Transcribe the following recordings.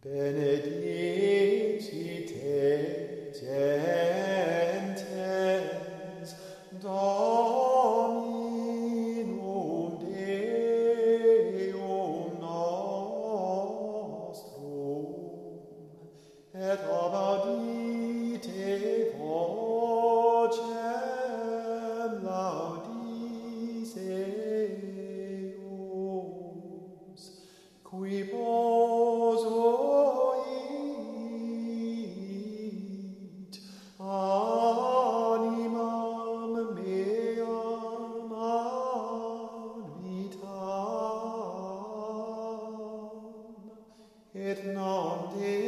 Benedicite gentes Dominum Deum nostrum, et audite vocem laudis eius, qui vos oit animam meam ad vitam, et non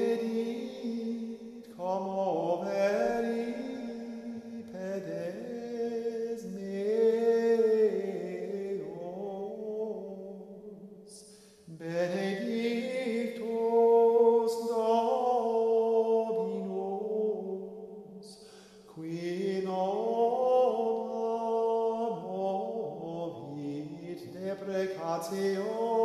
dedit commoveri pedes meos. Benedictus Dominus, qui non movit deprecatio